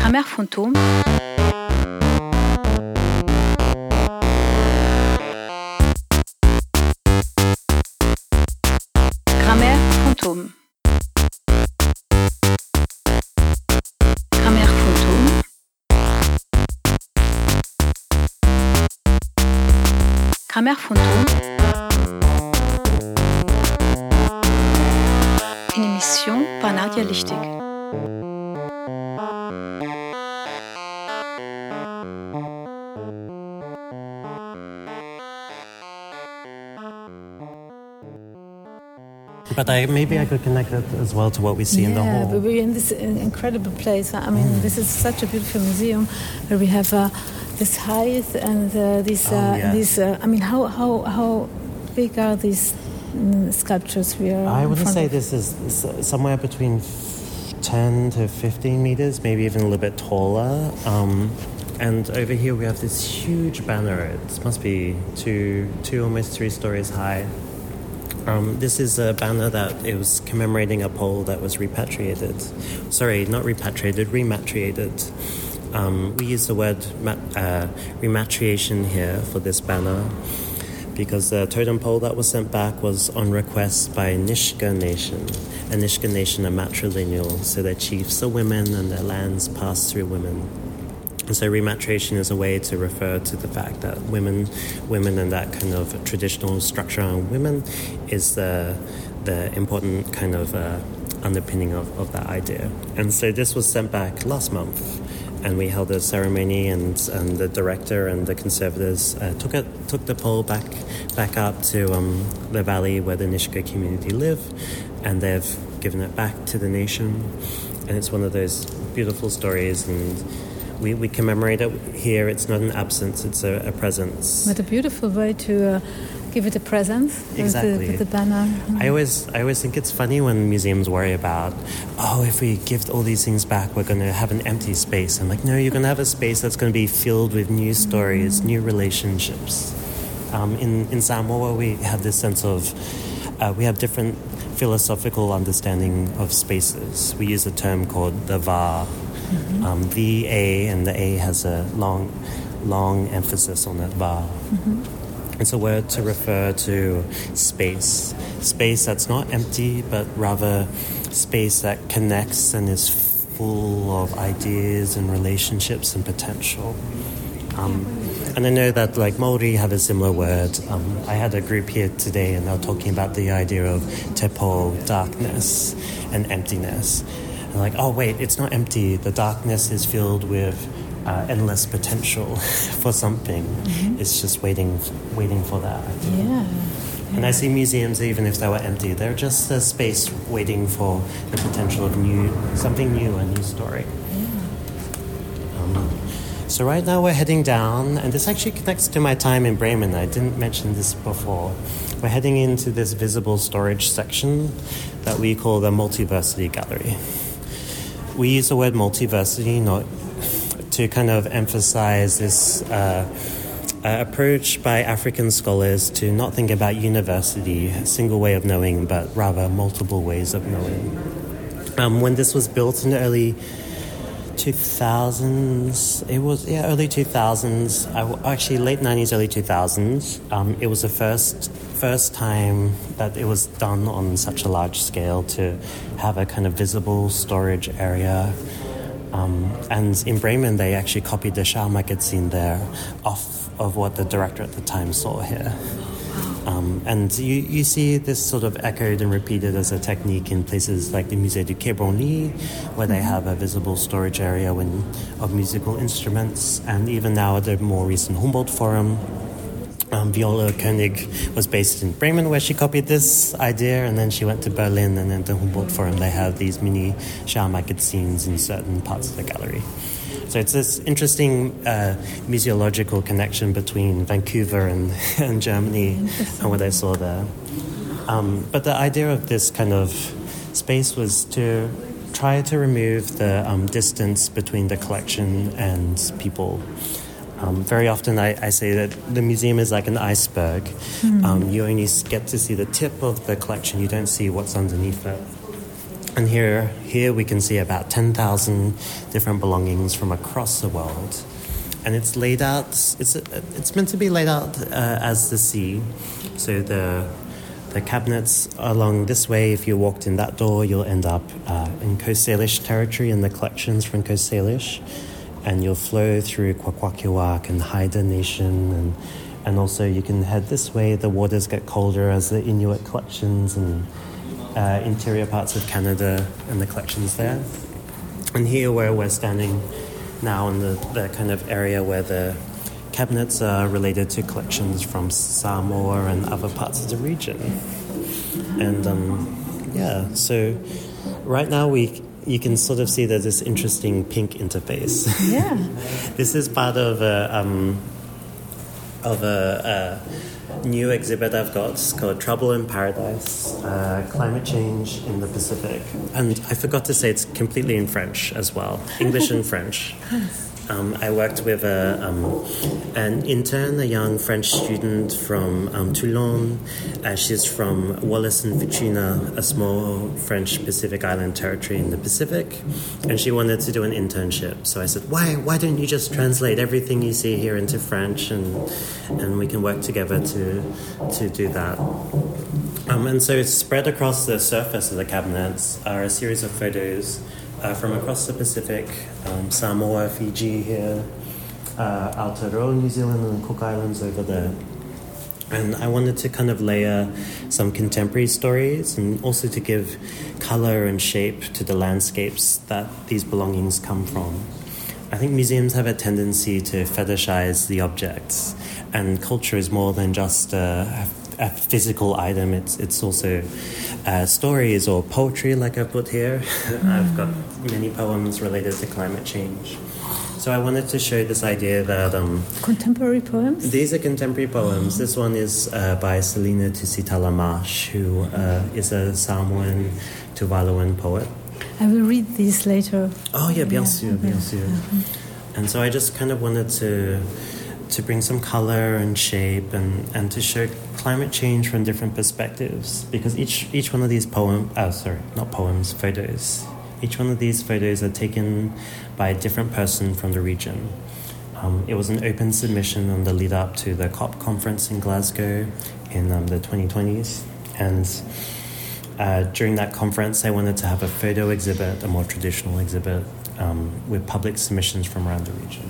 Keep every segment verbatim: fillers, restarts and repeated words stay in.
Grammaire fantôme. Grammaire fantôme. Grammaire fantôme. Grammaire fantôme. Une émission par Nadia Lichtig. But I, maybe I could connect it as well to what we see yeah, in the hall. Yeah, but we're in this incredible place. I mean, mm. this is such a beautiful museum where we have uh, this height and uh, these. Uh, oh, yes. these uh, I mean, how how how big are these mm, sculptures we are? I wouldn't say of? this is somewhere between ten to fifteen meters, maybe even a little bit taller. Um, and over here we have this huge banner. It must be two, two almost three stories high. Um, this is a banner that it was commemorating a Pole that was repatriated. Sorry, not repatriated, rematriated. Um, we use the word mat- uh, rematriation here for this banner because the totem pole that was sent back was on request by Nisga'a Nation. A Nisga'a Nation are matrilineal, so their chiefs are women and their lands pass through women. And so rematriation is a way to refer to the fact that women, women and that kind of traditional structure on women is the the important kind of uh, underpinning of, of that idea. And so this was sent back last month, and we held a ceremony, and, and the director and the conservators uh, took it took the pole back back up to um, the valley where the Nisga'a community live, and they've given it back to the nation. And it's one of those beautiful stories, and We, we commemorate it here. It's not an absence, it's a, a presence. But a beautiful way to uh, give it a presence. Exactly. With the, with the banner. I always, I always think it's funny when museums worry about, oh, if we give all these things back, we're going to have an empty space. I'm like, no, you're going to have a space that's going to be filled with new stories, mm-hmm. new relationships. Um, in, in Samoa, we have this sense of, uh, we have different philosophical understanding of spaces. We use a term called the va. Mm-hmm. Um, V A, and the A has a long, long emphasis on that va. Mm-hmm. It's a word to refer to space. Space that's not empty, but rather space that connects and is full of ideas and relationships and potential. Um, and I know that like Maori have a similar word. Um, I had a group here today and they were talking about the idea of te po, darkness, and emptiness. Like, oh, wait, it's not empty. The darkness is filled with uh, endless potential for something. Mm-hmm. It's just waiting waiting for that. Yeah. yeah. And I see museums, even if they were empty, they're just a space waiting for the potential of new something new, a new story. Yeah. Um, so right now we're heading down, and this actually connects to my time in Bremen. I didn't mention this before. We're heading into this visible storage section that we call the Multiversity Gallery. We use the word multiversity not to kind of emphasize this uh, uh, approach by African scholars to not think about university, a single way of knowing, but rather multiple ways of knowing. Um, when this was built in the early two thousands, it was, yeah, early two thousands, I, actually late nineties, early two thousands, um, it was the first first time that it was done on such a large scale to have a kind of visible storage area. Um, and in Bremen, they actually copied the Schaumagazin there off of what the director at the time saw here. Um, and you, you see this sort of echoed and repeated as a technique in places like the Musée du Quai Branly, where they have a visible storage area when, of musical instruments, and even now at the more recent Humboldt Forum. Um, Viola Koenig was based in Bremen, where she copied this idea, and then she went to Berlin, and then the Humboldt Forum, they have these mini Schaumagazins in certain parts of the gallery. So it's this interesting uh, museological connection between Vancouver and, and Germany and what I saw there. Um, but the idea of this kind of space was to try to remove the um, distance between the collection and people. Um, very often I, I say that the museum is like an iceberg. Mm. Um, you only get to see the tip of the collection. You don't see what's underneath it. And here, here we can see about ten thousand different belongings from across the world. And it's laid out, it's it's meant to be laid out uh, as the sea. So the the cabinets along this way, if you walked in that door, you'll end up uh, in Coast Salish territory and the collections from Coast Salish. And you'll flow through Kwakwaka'wakw and Haida Nation. And, and also you can head this way. The waters get colder as the Inuit collections and uh, interior parts of Canada and the collections there. And here where we're standing now in the, the kind of area where the cabinets are related to collections from Samoa and other parts of the region. And um, yeah, so right now we you can sort of see there's this interesting pink interface. Yeah. This is part of a, um, of a, a new exhibit I've got. It's called Trouble in Paradise, uh, Climate Change in the Pacific. And I forgot to say it's completely in French as well, English and French. Um, I worked with a, um, an intern, a young French student from um, Toulon. Uh, she's from Wallis and Futuna, a small French Pacific Island territory in the Pacific. And she wanted to do an internship. So I said, why why don't you just translate everything you see here into French and and we can work together to, to do that. Um, and so it's spread across the surface of the cabinets are a series of photos Uh, from across the Pacific, um, Samoa, Fiji here, uh, Aotearoa, New Zealand, and Cook Islands over there. And I wanted to kind of layer some contemporary stories and also to give color and shape to the landscapes that these belongings come from. I think museums have a tendency to fetishize the objects, and culture is more than just a, a physical item. It's it's also uh, stories or poetry, like I put here. I've got many poems related to climate change. So I wanted to show this idea that... Um, contemporary poems? These are contemporary poems. This one is uh, by Selina Tusitala-Marsh, who uh, is a Samoan Tuvaluan poet. I will read these later. Oh, yeah, bien sûr, yeah. bien sûr. And so I just kind of wanted to to bring some color and shape and, and to show climate change from different perspectives. Because each each one of these poems, oh, sorry, not poems, photos. Each one of these photos are taken by a different person from the region. Um, it was an open submission on the lead up to the COP conference in Glasgow in um, the twenty twenties. And uh, during that conference, I wanted to have a photo exhibit, a more traditional exhibit, um, with public submissions from around the region.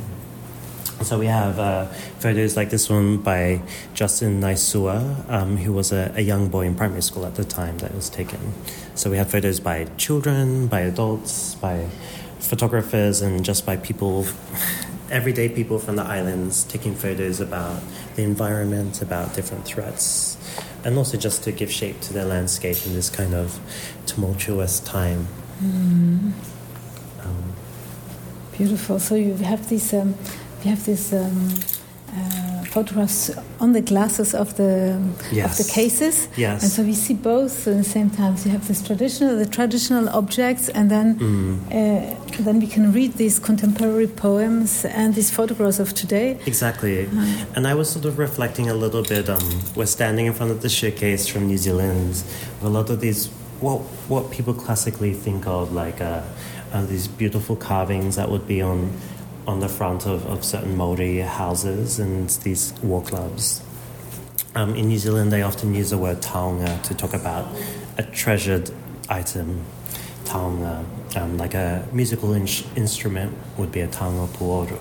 So we have uh, photos like this one by Justin Naisua, um, who was a, a young boy in primary school at the time that was taken. So we have photos by children, by adults, by photographers, and just by people, everyday people from the islands taking photos about the environment, about different threats, and also just to give shape to their landscape in this kind of tumultuous time. Mm. Um, Beautiful. So you have these... Um, You have these um, uh, photographs on the glasses of the yes. of the cases, yes. and so we see both at the same time. So you have this traditional, the traditional objects, and then mm. uh, then we can read these contemporary poems and these photographs of today. Exactly, uh, and I was sort of reflecting a little bit. Um, we're standing in front of the showcase from New Zealand. A lot of these, what what people classically think of like uh, uh, these beautiful carvings that would be on. on the front of, of certain Maori houses and these war clubs. Um, in New Zealand, they often use the word taonga to talk about a treasured item. Taonga, um, like a musical in- instrument would be a taonga puoro.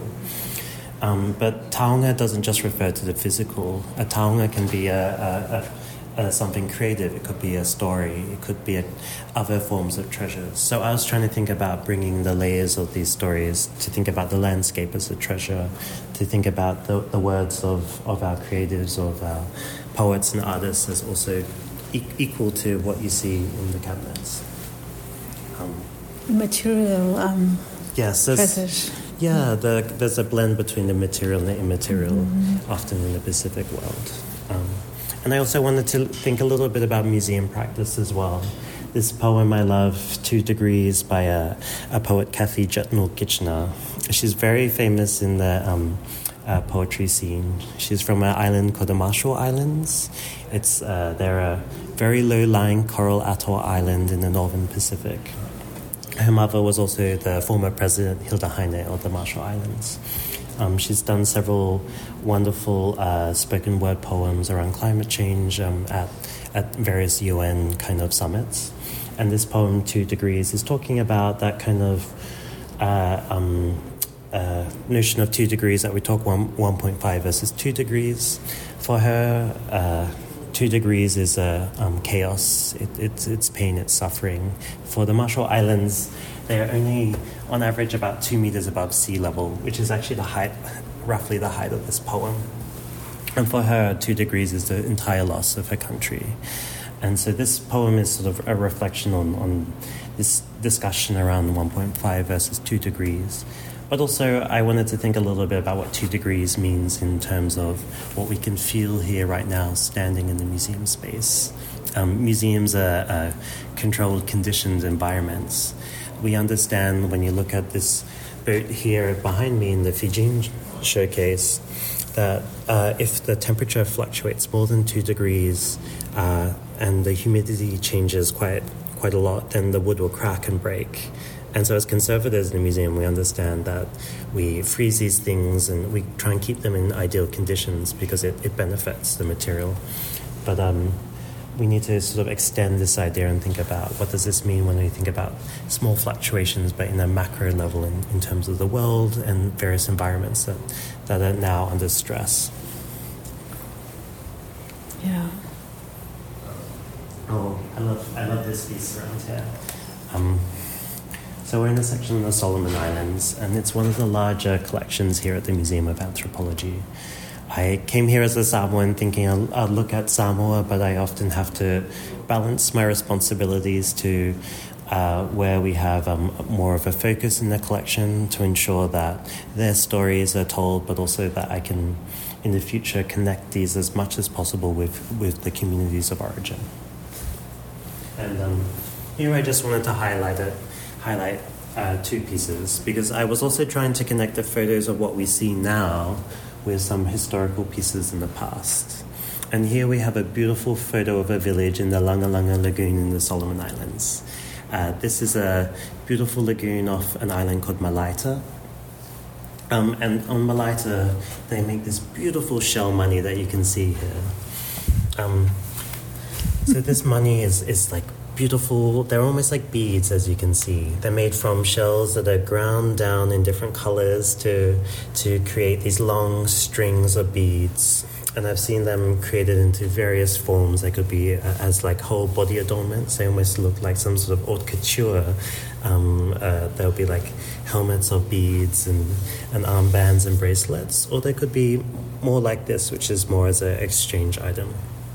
Um, but taonga doesn't just refer to the physical. A taonga can be a, a, a Uh, something creative. It could be a story. It could be a, other forms of treasures. So I was trying to think about bringing the layers of these stories, to think about the landscape as a treasure, to think about the, the words of, of our creatives, of our poets and artists as also e- equal to what you see in the cabinets. Um, Material um, yes, treasures. Yeah, the, there's a blend between the material and the immaterial, mm-hmm. often in the Pacific world. Um, And I also wanted to think a little bit about museum practice as well. This poem I love, Two Degrees, by a, a poet, Kathy Jutnul-Kitchener. She's very famous in the um, uh, poetry scene. She's from an island called the Marshall Islands. It's uh, They're a very low-lying coral atoll island in the northern Pacific. Her mother was also the former president Hilda Heine of the Marshall Islands. Um, she's done several wonderful uh, spoken word poems around climate change um, at, at various U N kind of summits. And this poem, Two Degrees, is talking about that kind of uh, um, uh, notion of two degrees that we talk one, 1.5 versus two degrees. For her, uh, two degrees is uh, um, chaos, it, it's, it's pain, it's suffering. For the Marshall Islands, they're only on average about two meters above sea level, which is actually the height, roughly the height of this poem. And for her, two degrees is the entire loss of her country. And so this poem is sort of a reflection on, on this discussion around one point five versus two degrees. But also I wanted to think a little bit about what two degrees means in terms of what we can feel here right now standing in the museum space. Um, museums are, are controlled, conditioned environments. We understand when you look at this boat here behind me in the Fijian showcase that uh, if the temperature fluctuates more than two degrees uh, and the humidity changes quite quite a lot, then the wood will crack and break. And so as conservators in the museum, we understand that we freeze these things and we try and keep them in ideal conditions because it, it benefits the material. But um, we need to sort of extend this idea and think about what does this mean when we think about small fluctuations, but in a macro level in, in terms of the world and various environments that, that are now under stress. Yeah. Oh, I love I love this piece around here. Um, so we're in a section of the Solomon Islands, and it's one of the larger collections here at the Museum of Anthropology. I came here as a Samoan thinking I'll, I'll look at Samoa, but I often have to balance my responsibilities to uh, where we have um, more of a focus in the collection to ensure that their stories are told, but also that I can, in the future, connect these as much as possible with, with the communities of origin. And um, here I just wanted to highlight it, highlight uh, two pieces, because I was also trying to connect the photos of what we see now with some historical pieces in the past. And here we have a beautiful photo of a village in the Langalanga Lagoon in the Solomon Islands. Uh, this is a beautiful lagoon off an island called Malaita. Um, and on Malaita, they make this beautiful shell money that you can see here. Um, so this money is, is like beautiful. They're almost like beads, as you can see. They're made from shells that are ground down in different colors to to create these long strings of beads. And I've seen them created into various forms. They could be uh, as like whole body adornments. They almost look like some sort of haute couture. Um, uh, there'll be like helmets of beads and, and armbands and bracelets. Or they could be more like this, which is more as an exchange item.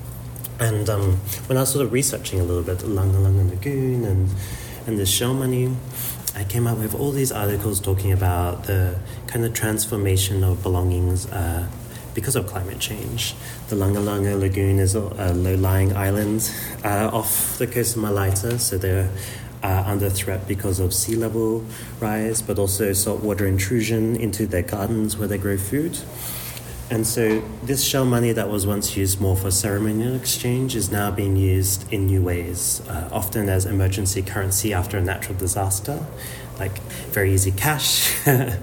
And um, when I was sort of researching a little bit the Langalanga Lagoon and, and the shell money, I came up with all these articles talking about the kind of transformation of belongings uh, because of climate change. The Langalanga Lagoon is a, a low-lying island uh, off the coast of Malaita, so they're uh, under threat because of sea level rise, but also saltwater intrusion into their gardens where they grow food. And so this shell money that was once used more for ceremonial exchange is now being used in new ways, uh, often as emergency currency after a natural disaster, like very easy cash.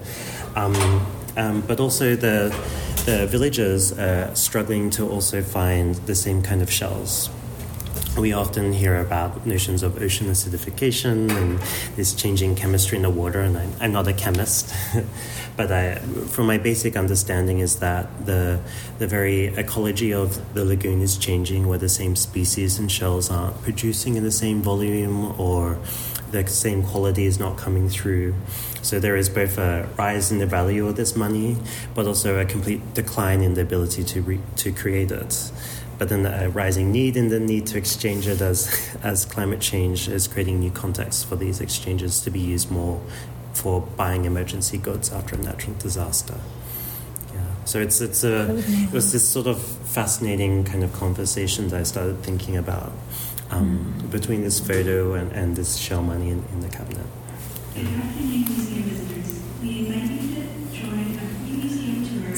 um, um, but also the, the villagers are struggling to also find the same kind of shells. We often hear about notions of ocean acidification and this changing chemistry in the water, and I'm, I'm not a chemist, but I, from my basic understanding is that the the very ecology of the lagoon is changing, where the same species and shells aren't producing in the same volume or the same quality is not coming through. So there is both a rise in the value of this money, but also a complete decline in the ability to re- to create it. But then a rising need in the need to exchange it as as climate change is creating new contexts for these exchanges to be used more for buying emergency goods after a natural disaster. Yeah. So it's it's a it was this sort of fascinating kind of conversation that I started thinking about um, mm. between this photo and, and this shell money in, in the cabinet. Yeah.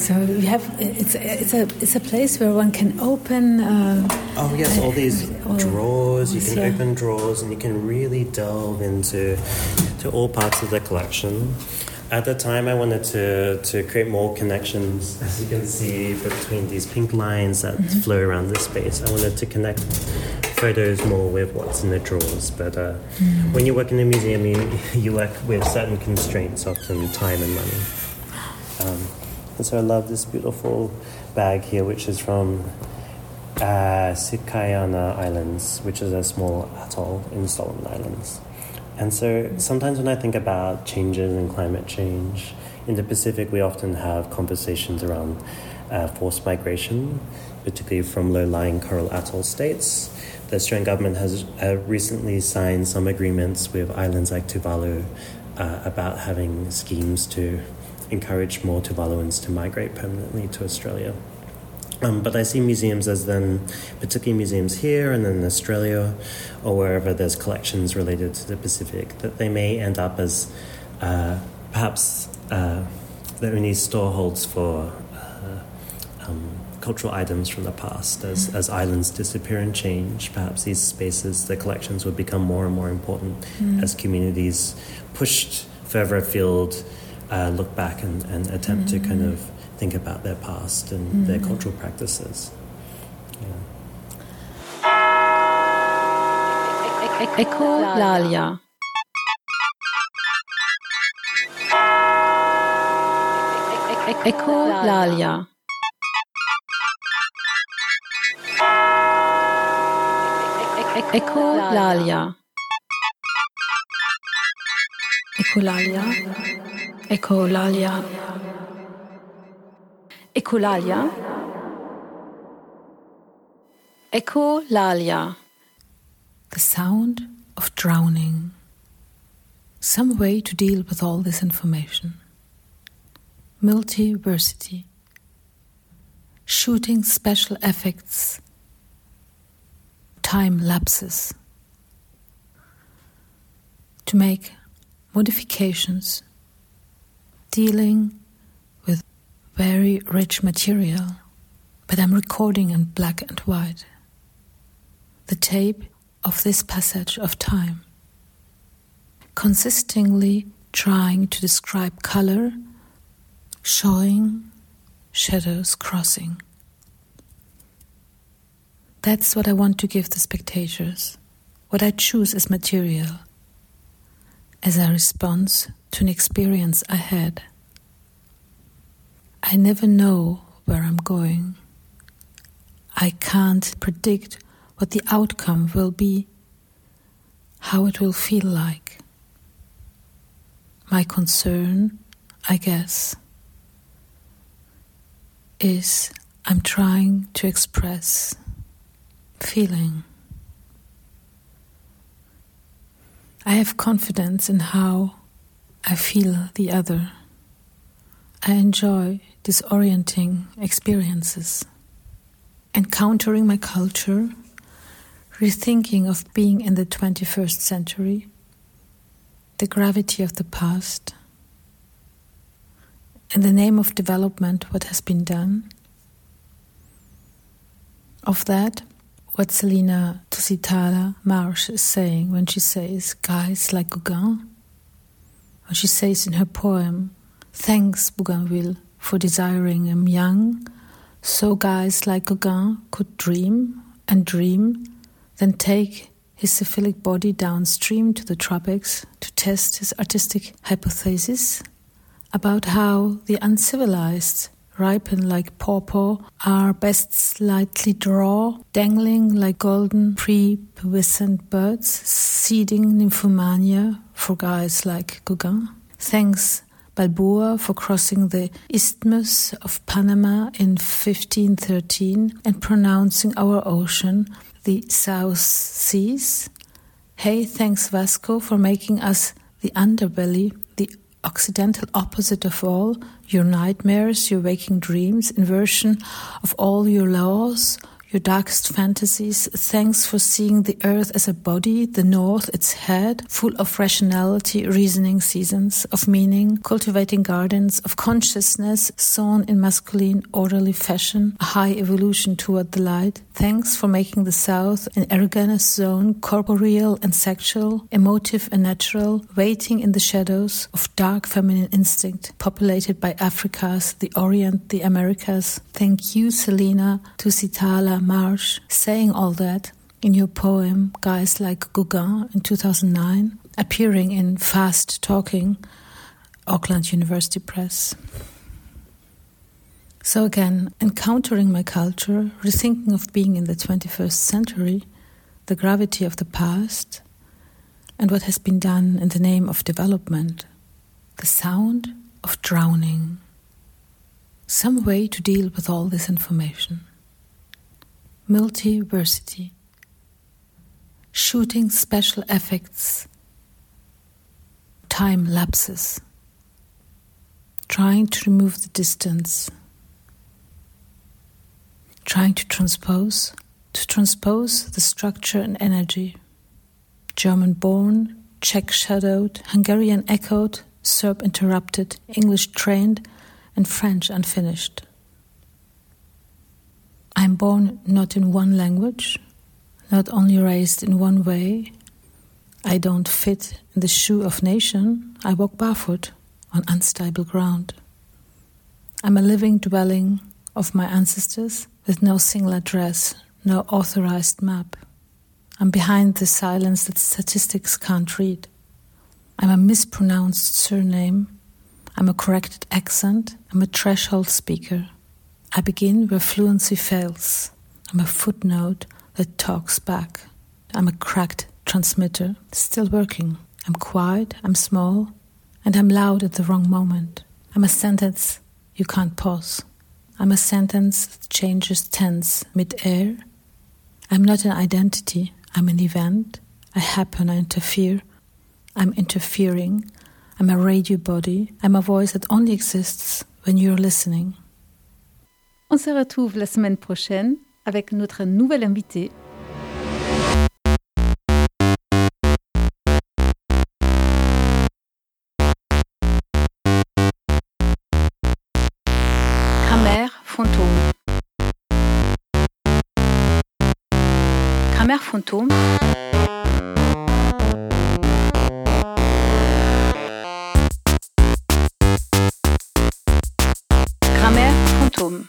So you have it's it's a it's a place where one can open. Uh, oh yes, all these uh, drawers. You can yeah. open drawers, and you can really delve into to all parts of the collection. At the time, I wanted to to create more connections, as you can see, between these pink lines that mm-hmm. flow around this space. I wanted to connect photos more with what's in the drawers. But uh, mm. when you work in a museum, you you work with certain constraints, often time and money. Um, and so I love this beautiful bag here, which is from uh, Sikayana Islands, which is a small atoll in the Solomon Islands. And so sometimes when I think about changes in climate change, in the Pacific we often have conversations around uh, forced migration, particularly from low-lying coral atoll states. The Australian government has uh, recently signed some agreements with islands like Tuvalu uh, about having schemes to encourage more Tuvaluans to migrate permanently to Australia. Um, but I see museums as then, particularly museums here and in Australia or wherever there's collections related to the Pacific, that they may end up as uh, perhaps uh, the only store holds for uh, um, cultural items from the past. As, mm. as islands disappear and change, perhaps these spaces, the collections will become more and more important mm. as communities pushed further afield Uh, look back and, and attempt mm-hmm. to kind of think about their past and mm-hmm. their cultural practices. Yeah. Ecolalia. Ecolalia. Ecolalia. Ecolalia. Ecolalia. Ecolalia. Ecolalia. The sound of drowning. Some way to deal with all this information. Multiversity. Shooting special effects. Time lapses. To make modifications. Dealing with very rich material, but I'm recording in black and white. The tape of this passage of time, consistently trying to describe color, showing shadows crossing. That's what I want to give the spectators, what I choose as material, as a response to an experience I had. I never know where I'm going. I can't predict what the outcome will be, how it will feel like. My concern, I guess, is I'm trying to express feeling. I have confidence in how I feel the other. I enjoy disorienting experiences, encountering my culture, rethinking of being in the twenty-first century, the gravity of the past. In the name of development, what has been done. Of that, what Selina Tusitala Marsh is saying when she says, guys like Gauguin, when she says in her poem, thanks Bougainville for desiring him young, so guys like Gauguin could dream and dream, then take his syphilic body downstream to the tropics to test his artistic hypothesis about how the uncivilized ripen like pawpaw, are best slightly draw, dangling like golden pre-pubescent birds, seeding nymphomania for guys like Gauguin. Thanks Balboa for crossing the Isthmus of Panama in fifteen thirteen and pronouncing our ocean the South Seas. Hey, thanks Vasco for making us the underbelly, the Occidental opposite of all, your nightmares, your waking dreams, inversion of all your laws, your darkest fantasies. Thanks for seeing the earth as a body, the north its head, full of rationality, reasoning seasons, of meaning, cultivating gardens, of consciousness, sown in masculine, orderly fashion, a high evolution toward the light. Thanks for making the south an erogenous zone, corporeal and sexual, emotive and natural, waiting in the shadows of dark feminine instinct, populated by Africas, the Orient, the Americas. Thank you, Selina Tusitala Marsh, saying all that in your poem Guys Like Gauguin in two thousand nine, appearing in Fast Talking, Auckland University Press. So again, encountering my culture, rethinking of being in the twenty-first century, the gravity of the past, and what has been done in the name of development, the sound of drowning. Some way to deal with all this information. Multiversity. Shooting special effects. Time lapses. Trying to remove the distance. Trying to transpose, to transpose the structure and energy. German-born, Czech-shadowed, Hungarian-echoed, Serb-interrupted, English-trained, and French unfinished. I am born not in one language, not only raised in one way. I don't fit in the shoe of nation. I walk barefoot on unstable ground. I'm a living dwelling of my ancestors with no single address, no authorized map. I'm behind the silence that statistics can't read. I'm a mispronounced surname. I'm a corrected accent. I'm a threshold speaker. I begin where fluency fails. I'm a footnote that talks back. I'm a cracked transmitter, still working. I'm quiet, I'm small, and I'm loud at the wrong moment. I'm a sentence you can't pause. I'm a sentence that changes tense mid-air. I'm not an identity, I'm an event. I happen, I interfere. I'm interfering. I'm a radio body. I'm a voice that only exists when you're listening. On se retrouve la semaine prochaine avec notre nouvelle invitée. Grammaire fantôme. Grammaire fantôme. Grammaire fantôme.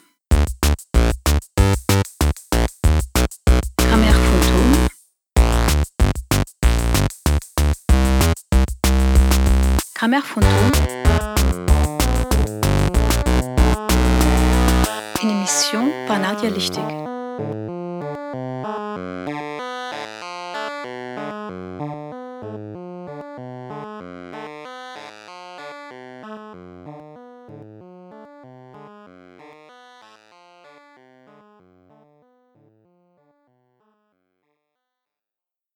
Grammaire fantôme. Grammaire fantôme. Une émission par Nadia Lichtig.